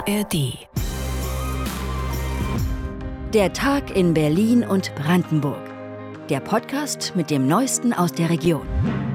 ARD. Der Tag in Berlin und Brandenburg. Der Podcast mit dem Neuesten aus der Region.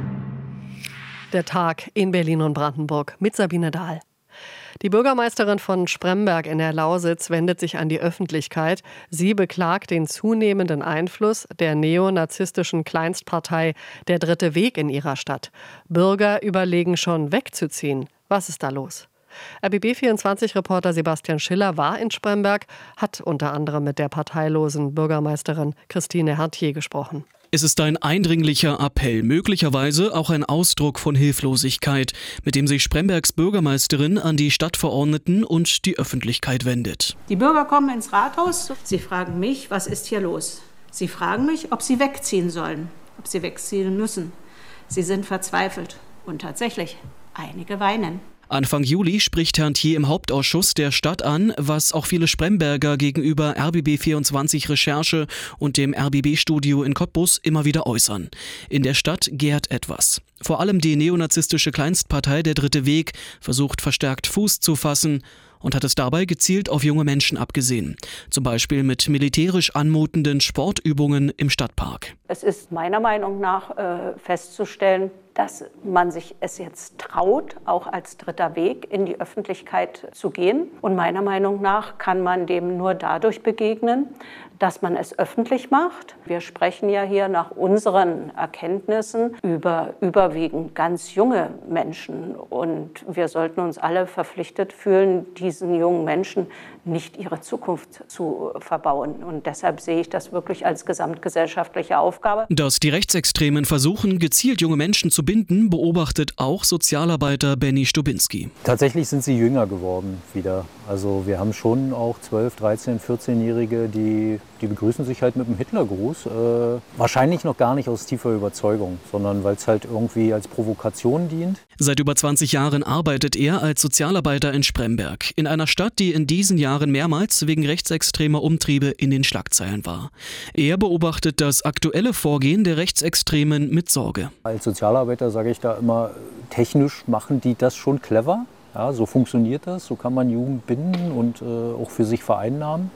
Der Tag in Berlin und Brandenburg mit Sabine Dahl. Die Bürgermeisterin von Spremberg in der Lausitz wendet sich an die Öffentlichkeit. Sie beklagt den zunehmenden Einfluss der neonazistischen Kleinstpartei Der Dritte Weg in ihrer Stadt. Bürger überlegen schon wegzuziehen. Was ist da los? RBB24-Reporter Sebastian Schiller war in Spremberg, hat unter anderem mit der parteilosen Bürgermeisterin Christine Herthier gesprochen. Es ist ein eindringlicher Appell, möglicherweise auch ein Ausdruck von Hilflosigkeit, mit dem sich Sprembergs Bürgermeisterin an die Stadtverordneten und die Öffentlichkeit wendet. Die Bürger kommen ins Rathaus. Sie fragen mich, was ist hier los? Sie fragen mich, ob sie wegziehen sollen, ob sie wegziehen müssen. Sie sind verzweifelt. Und tatsächlich, einige weinen. Anfang Juli spricht Herthier im Hauptausschuss der Stadt an, was auch viele Spremberger gegenüber RBB24 Recherche und dem RBB-Studio in Cottbus immer wieder äußern. In der Stadt gärt etwas. Vor allem die neonazistische Kleinstpartei Der Dritte Weg versucht verstärkt Fuß zu fassen und hat es dabei gezielt auf junge Menschen abgesehen. Zum Beispiel mit militärisch anmutenden Sportübungen im Stadtpark. Es ist meiner Meinung nach festzustellen, dass man sich es jetzt traut, auch als Dritter Weg in die Öffentlichkeit zu gehen. Und meiner Meinung nach kann man dem nur dadurch begegnen, dass man es öffentlich macht. Wir sprechen ja hier nach unseren Erkenntnissen über überwiegend ganz junge Menschen. Und wir sollten uns alle verpflichtet fühlen, diesen jungen Menschen nicht ihre Zukunft zu verbauen. Und deshalb sehe ich das wirklich als gesamtgesellschaftliche Aufgabe. Dass die Rechtsextremen versuchen, gezielt junge Menschen zu binden, beobachtet auch Sozialarbeiter Benny Stubinski. Tatsächlich sind sie jünger geworden wieder. Also wir haben schon auch 12-, 13-, 14-Jährige, die begrüßen sich halt mit einem Hitlergruß. Wahrscheinlich noch gar nicht aus tiefer Überzeugung, sondern weil es halt irgendwie als Provokation dient. Seit über 20 Jahren arbeitet er als Sozialarbeiter in Spremberg, in einer Stadt, die in diesen Jahren mehrmals wegen rechtsextremer Umtriebe in den Schlagzeilen war. Er beobachtet das aktuelle Vorgehen der Rechtsextremen mit Sorge. Als Sozialarbeiter sage ich da immer, technisch machen die das schon clever. Ja, so funktioniert das, so kann man Jugend binden und auch für sich vereinnahmen.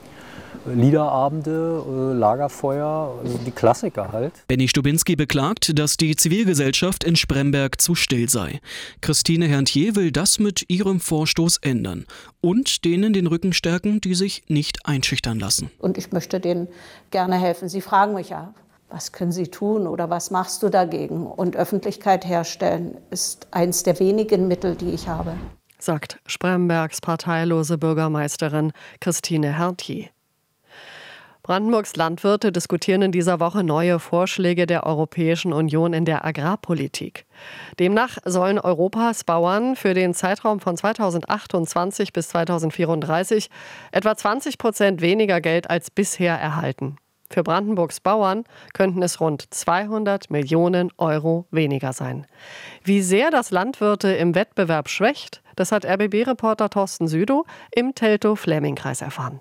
Liederabende, Lagerfeuer, also die Klassiker halt. Benny Stubinski beklagt, dass die Zivilgesellschaft in Spremberg zu still sei. Christine Herthier will das mit ihrem Vorstoß ändern und denen den Rücken stärken, die sich nicht einschüchtern lassen. Und ich möchte denen gerne helfen. Sie fragen mich ja, was können Sie tun oder was machst du dagegen? Und Öffentlichkeit herstellen ist eins der wenigen Mittel, die ich habe. Sagt Sprembergs parteilose Bürgermeisterin Christine Herthier. Brandenburgs Landwirte diskutieren in dieser Woche neue Vorschläge der Europäischen Union in der Agrarpolitik. Demnach sollen Europas Bauern für den Zeitraum von 2028 bis 2034 etwa 20% weniger Geld als bisher erhalten. Für Brandenburgs Bauern könnten es rund 200 Millionen Euro weniger sein. Wie sehr das Landwirte im Wettbewerb schwächt, das hat RBB-Reporter Thorsten Südow im Teltow-Fläming-Kreis erfahren.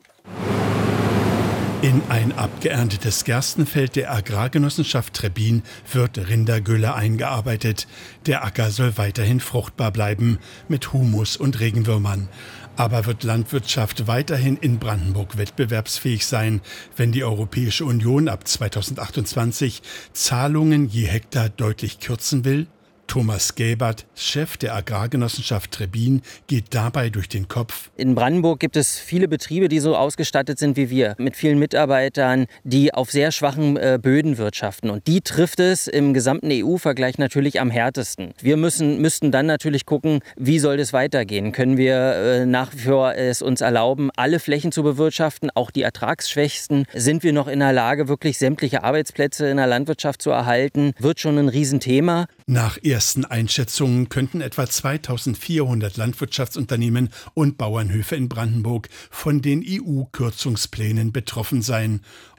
In ein abgeerntetes Gerstenfeld der Agrargenossenschaft Trebbin wird Rindergülle eingearbeitet. Der Acker soll weiterhin fruchtbar bleiben, mit Humus und Regenwürmern. Aber wird Landwirtschaft weiterhin in Brandenburg wettbewerbsfähig sein, wenn die Europäische Union ab 2028 Zahlungen je Hektar deutlich kürzen will? Thomas Gäbert, Chef der Agrargenossenschaft Trebbin, geht dabei durch den Kopf. In Brandenburg gibt es viele Betriebe, die so ausgestattet sind wie wir, mit vielen Mitarbeitern, die auf sehr schwachen Böden wirtschaften. Und die trifft es im gesamten EU-Vergleich natürlich am härtesten. Wir müssten dann natürlich gucken, wie soll das weitergehen? Können wir nach wie vor es uns erlauben, alle Flächen zu bewirtschaften, auch die ertragsschwächsten? Sind wir noch in der Lage, wirklich sämtliche Arbeitsplätze in der Landwirtschaft zu erhalten? Wird schon ein Riesenthema. Nach ersten Einschätzungen könnten etwa 2400 Landwirtschaftsunternehmen und Bauernhöfe in Brandenburg von den EU-Kürzungsplänen betroffen sein.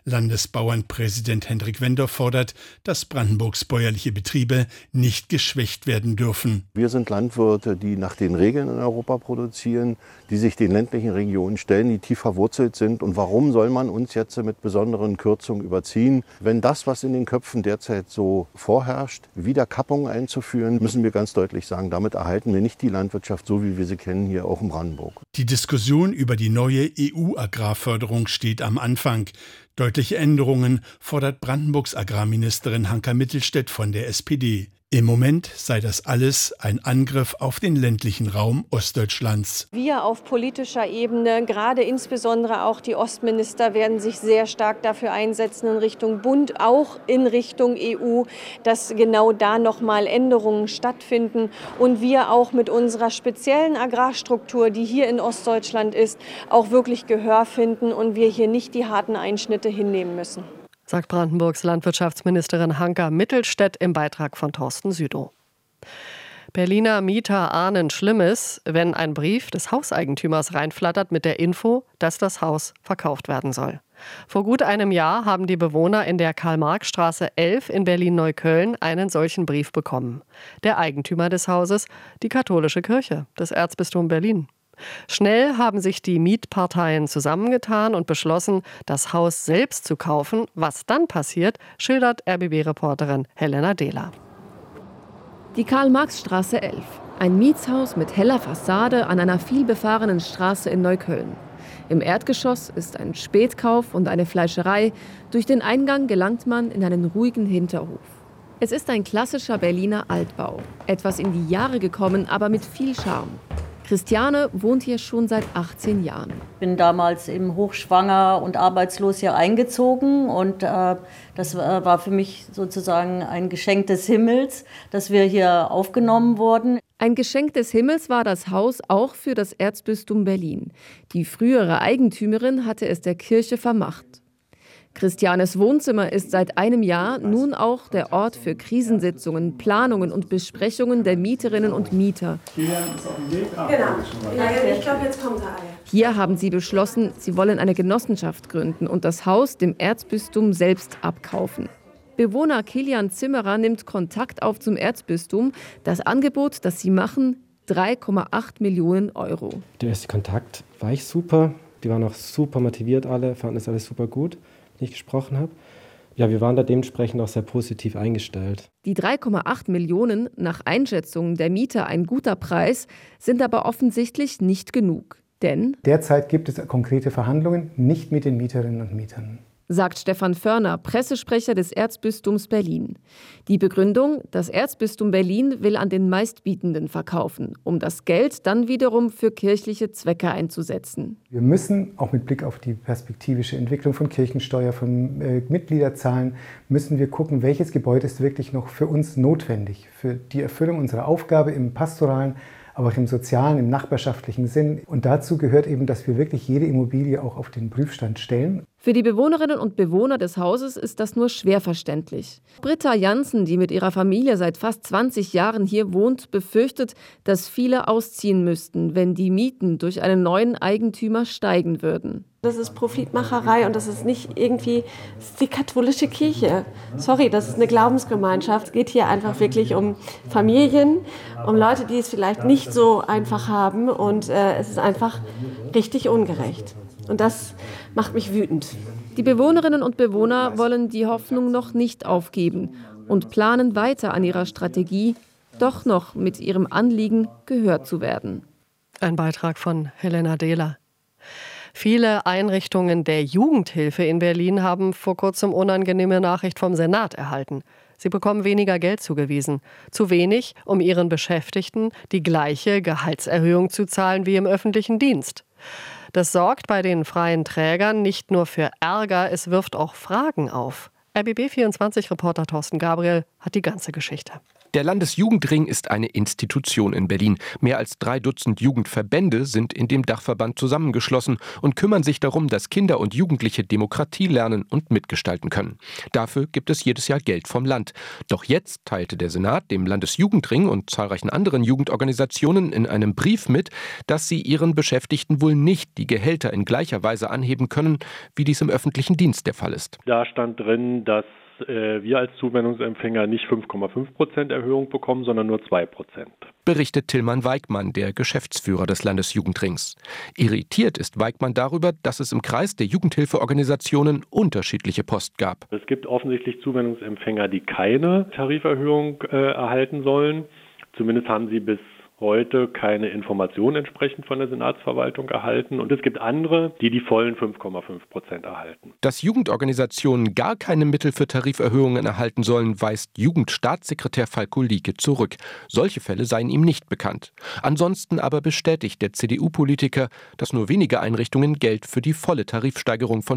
Landesbauernpräsident Hendrik Wendorf fordert, dass Brandenburgs bäuerliche Betriebe nicht geschwächt werden dürfen. Wir sind Landwirte, die nach den Regeln in Europa produzieren, die sich den ländlichen Regionen stellen, die tief verwurzelt sind. Und warum soll man uns jetzt mit besonderen Kürzungen überziehen? Wenn das, was in den Köpfen derzeit so vorherrscht, wieder Kappungen einzuführen, müssen wir ganz deutlich sagen, damit erhalten wir nicht die Landwirtschaft so, wie wir sie kennen, hier auch in Brandenburg. Die Diskussion über die neue EU-Agrarförderung steht am Anfang. Deutliche Änderungen fordert Brandenburgs Agrarministerin Hanka Mittelstädt von der SPD. Im Moment sei das alles ein Angriff auf den ländlichen Raum Ostdeutschlands. Wir auf politischer Ebene, gerade insbesondere auch die Ostminister, werden sich sehr stark dafür einsetzen in Richtung Bund, auch in Richtung EU, dass genau da nochmal Änderungen stattfinden und wir auch mit unserer speziellen Agrarstruktur, die hier in Ostdeutschland ist, auch wirklich Gehör finden und wir hier nicht die harten Einschnitte hinnehmen müssen. Sagt Brandenburgs Landwirtschaftsministerin Hanka Mittelstädt im Beitrag von Thorsten Südow. Berliner Mieter ahnen Schlimmes, wenn ein Brief des Hauseigentümers reinflattert mit der Info, dass das Haus verkauft werden soll. Vor gut einem Jahr haben die Bewohner in der Karl-Marx-Straße 11 in Berlin-Neukölln einen solchen Brief bekommen. Der Eigentümer des Hauses, die katholische Kirche, das Erzbistum Berlin. Schnell haben sich die Mietparteien zusammengetan und beschlossen, das Haus selbst zu kaufen. Was dann passiert, schildert RBB-Reporterin Helena Dehler. Die Karl-Marx-Straße 11. Ein Mietshaus mit heller Fassade an einer vielbefahrenen Straße in Neukölln. Im Erdgeschoss ist ein Spätkauf und eine Fleischerei. Durch den Eingang gelangt man in einen ruhigen Hinterhof. Es ist ein klassischer Berliner Altbau. Etwas in die Jahre gekommen, aber mit viel Charme. Christiane wohnt hier schon seit 18 Jahren. Ich bin damals eben hochschwanger und arbeitslos hier eingezogen und das war für mich sozusagen ein Geschenk des Himmels, dass wir hier aufgenommen wurden. Ein Geschenk des Himmels war das Haus auch für das Erzbistum Berlin. Die frühere Eigentümerin hatte es der Kirche vermacht. Christianes Wohnzimmer ist seit einem Jahr nun auch der Ort für Krisensitzungen, Planungen und Besprechungen der Mieterinnen und Mieter. Genau. Ich glaube, jetzt kommt er alle. Hier haben sie beschlossen, sie wollen eine Genossenschaft gründen und das Haus dem Erzbistum selbst abkaufen. Bewohner Kilian Zimmerer nimmt Kontakt auf zum Erzbistum. Das Angebot, das sie machen, 3,8 Millionen Euro. Der erste Kontakt war ich super. Die waren auch super motiviert alle, fanden das alles super gut, wenn ich gesprochen habe. Ja, wir waren da dementsprechend auch sehr positiv eingestellt. Die 3,8 Millionen, nach Einschätzung der Mieter ein guter Preis, sind aber offensichtlich nicht genug. Denn derzeit gibt es konkrete Verhandlungen, nicht mit den Mieterinnen und Mietern. Sagt Stefan Förner, Pressesprecher des Erzbistums Berlin. Die Begründung, das Erzbistum Berlin will an den Meistbietenden verkaufen, um das Geld dann wiederum für kirchliche Zwecke einzusetzen. Wir müssen auch mit Blick auf die perspektivische Entwicklung von Kirchensteuer, von Mitgliederzahlen, müssen wir gucken, welches Gebäude ist wirklich noch für uns notwendig, für die Erfüllung unserer Aufgabe im pastoralen, aber auch im sozialen, im nachbarschaftlichen Sinn. Und dazu gehört eben, dass wir wirklich jede Immobilie auch auf den Prüfstand stellen. Für die Bewohnerinnen und Bewohner des Hauses ist das nur schwer verständlich. Britta Jansen, die mit ihrer Familie seit fast 20 Jahren hier wohnt, befürchtet, dass viele ausziehen müssten, wenn die Mieten durch einen neuen Eigentümer steigen würden. Das ist Profitmacherei und das ist nicht irgendwie die katholische Kirche. Sorry, das ist eine Glaubensgemeinschaft. Es geht hier einfach wirklich um Familien, um Leute, die es vielleicht nicht so einfach haben und es ist einfach richtig ungerecht. Und das macht mich wütend. Die Bewohnerinnen und Bewohner wollen die Hoffnung noch nicht aufgeben und planen weiter an ihrer Strategie, doch noch mit ihrem Anliegen gehört zu werden. Ein Beitrag von Helena Dehler. Viele Einrichtungen der Jugendhilfe in Berlin haben vor kurzem unangenehme Nachricht vom Senat erhalten. Sie bekommen weniger Geld zugewiesen. Zu wenig, um ihren Beschäftigten die gleiche Gehaltserhöhung zu zahlen wie im öffentlichen Dienst. Das sorgt bei den freien Trägern nicht nur für Ärger, es wirft auch Fragen auf. RBB24-Reporter Thorsten Gabriel hat die ganze Geschichte. Der Landesjugendring ist eine Institution in Berlin. Mehr als 3 Dutzend Jugendverbände sind in dem Dachverband zusammengeschlossen und kümmern sich darum, dass Kinder und Jugendliche Demokratie lernen und mitgestalten können. Dafür gibt es jedes Jahr Geld vom Land. Doch jetzt teilte der Senat dem Landesjugendring und zahlreichen anderen Jugendorganisationen in einem Brief mit, dass sie ihren Beschäftigten wohl nicht die Gehälter in gleicher Weise anheben können, wie dies im öffentlichen Dienst der Fall ist. Da stand drin, dass wir als Zuwendungsempfänger nicht 5,5% Erhöhung bekommen, sondern nur 2%. Berichtet Tillmann Weigmann, der Geschäftsführer des Landesjugendrings. Irritiert ist Weigmann darüber, dass es im Kreis der Jugendhilfeorganisationen unterschiedliche Post gab. Es gibt offensichtlich Zuwendungsempfänger, die keine Tariferhöhung erhalten sollen. Zumindest haben sie bis heute keine Informationen entsprechend von der Senatsverwaltung erhalten. Und es gibt andere, die die vollen 5,5% erhalten. Dass Jugendorganisationen gar keine Mittel für Tariferhöhungen erhalten sollen, weist Jugendstaatssekretär Falko Lieke zurück. Solche Fälle seien ihm nicht bekannt. Ansonsten aber bestätigt der CDU-Politiker, dass nur wenige Einrichtungen Geld für die volle Tarifsteigerung von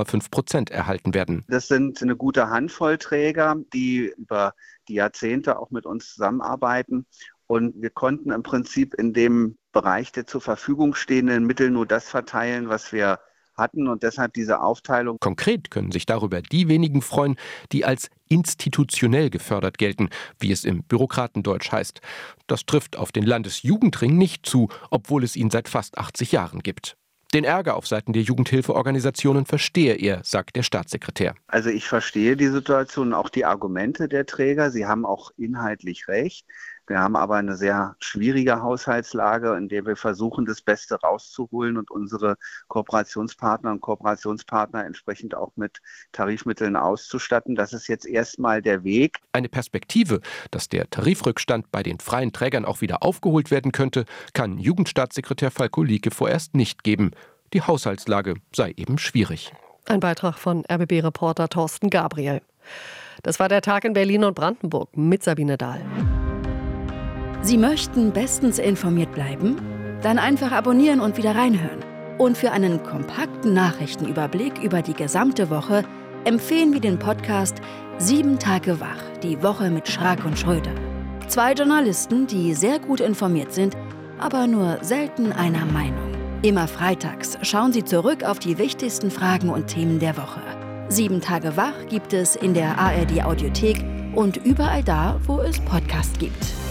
5,5% erhalten werden. Das sind eine gute Handvoll Träger, die über die Jahrzehnte auch mit uns zusammenarbeiten. Und wir konnten im Prinzip in dem Bereich der zur Verfügung stehenden Mittel nur das verteilen, was wir hatten und deshalb diese Aufteilung. Konkret können sich darüber die wenigen freuen, die als institutionell gefördert gelten, wie es im Bürokratendeutsch heißt. Das trifft auf den Landesjugendring nicht zu, obwohl es ihn seit fast 80 Jahren gibt. Den Ärger auf Seiten der Jugendhilfeorganisationen verstehe er, sagt der Staatssekretär. Also ich verstehe die Situation, auch die Argumente der Träger. Sie haben auch inhaltlich recht. Wir haben aber eine sehr schwierige Haushaltslage, in der wir versuchen, das Beste rauszuholen und unsere Kooperationspartner und Kooperationspartner entsprechend auch mit Tarifmitteln auszustatten. Das ist jetzt erstmal der Weg. Eine Perspektive, dass der Tarifrückstand bei den freien Trägern auch wieder aufgeholt werden könnte, kann Jugendstaatssekretär Falko Lieke vorerst nicht geben. Die Haushaltslage sei eben schwierig. Ein Beitrag von RBB-Reporter Thorsten Gabriel. Das war der Tag in Berlin und Brandenburg mit Sabine Dahl. Sie möchten bestens informiert bleiben? Dann einfach abonnieren und wieder reinhören. Und für einen kompakten Nachrichtenüberblick über die gesamte Woche empfehlen wir den Podcast 7 Tage wach, die Woche mit Schrag und Schröder. 2 Journalisten, die sehr gut informiert sind, aber nur selten einer Meinung. Immer freitags schauen Sie zurück auf die wichtigsten Fragen und Themen der Woche. 7 Tage wach gibt es in der ARD Audiothek und überall da, wo es Podcasts gibt.